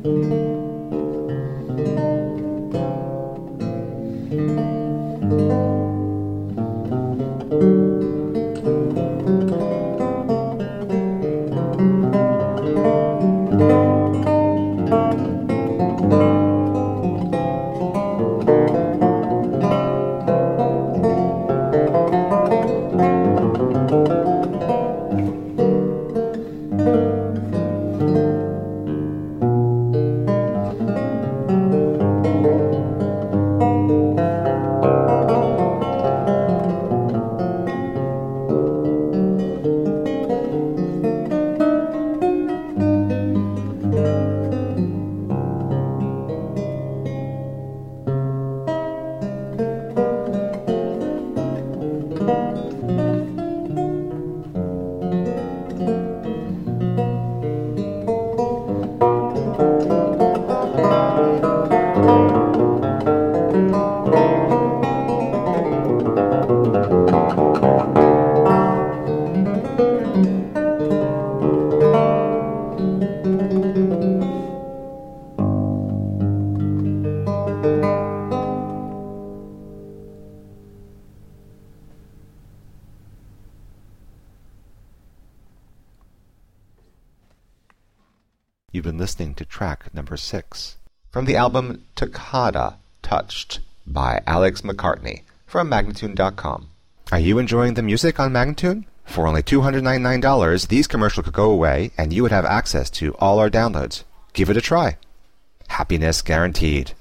You've been listening to track number 6 from the album Toccata, Touched by Alex McCartney from Magnatune.com. Are you enjoying the music on Magnatune? For only $299, these commercials could go away and you would have access to all our downloads. Give it a try. Happiness guaranteed.